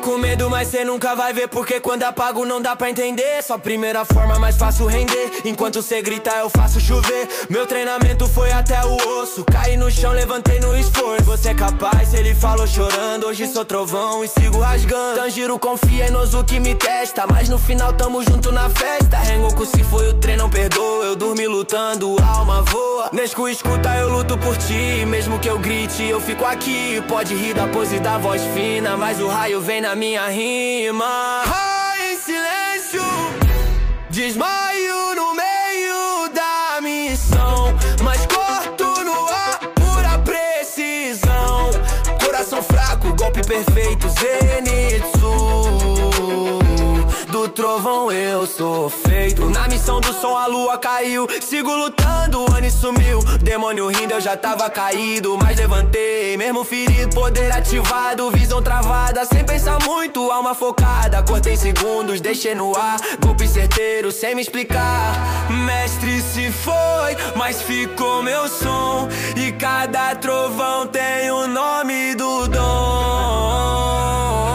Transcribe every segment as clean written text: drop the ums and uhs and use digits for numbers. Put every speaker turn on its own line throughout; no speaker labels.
com medo, mas cê nunca vai ver, porque quando apago não dá pra entender. Só primeira forma mais fácil render. Enquanto cê grita eu faço chover. Meu treinamento foi até o osso. Caí no chão, levantei no esforço. Você é capaz, ele falou chorando. Hoje sou trovão e sigo rasgando. Tanjiro confia em Nozu que me testa, mas no final tamo junto na festa. Rengoku se foi o trem não perdoa. Eu dormi lutando, alma voa. Nesco escuta eu luto por ti. Mesmo que eu grite eu fico aqui. Pode rir da pose da voz fina, mas o raio vem na minha rima. Raio em silêncio, desmaio no meio da missão, mas corto no ar, pura precisão. Coração fraco, golpe perfeito, Zenitsu. Do trovão eu sou feito. Na missão do som a lua caiu. Sigo lutando, o Ani sumiu. Demônio rindo, eu já tava caído, mas levantei, mesmo ferido, poder ativado. Visão travada, sem pensar muito, alma focada. Cortei segundos, deixei no ar. Golpe certeiro, sem me explicar. Mestre se foi, mas ficou meu som. E cada trovão tem o nome do dom.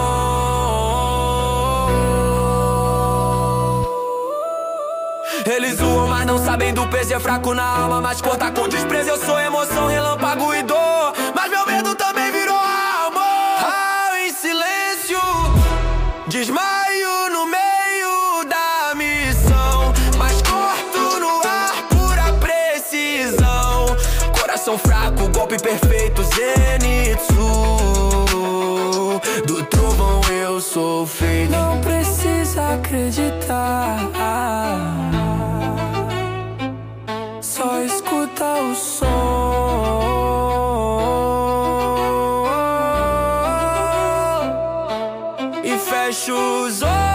Eles zoam, mas não sabem do peso. É fraco na alma, mas corta com desprezo. Eu sou emoção, relâmpago e dor, mas meu medo também virou amor. Raio em silêncio, desmaio no meio da missão, mas corto no ar, pura precisão. Coração fraco, golpe perfeito, Zenitsu. Do trovão eu sou feito.
Não precisa acreditar, só escuta o som
e fecha os olhos.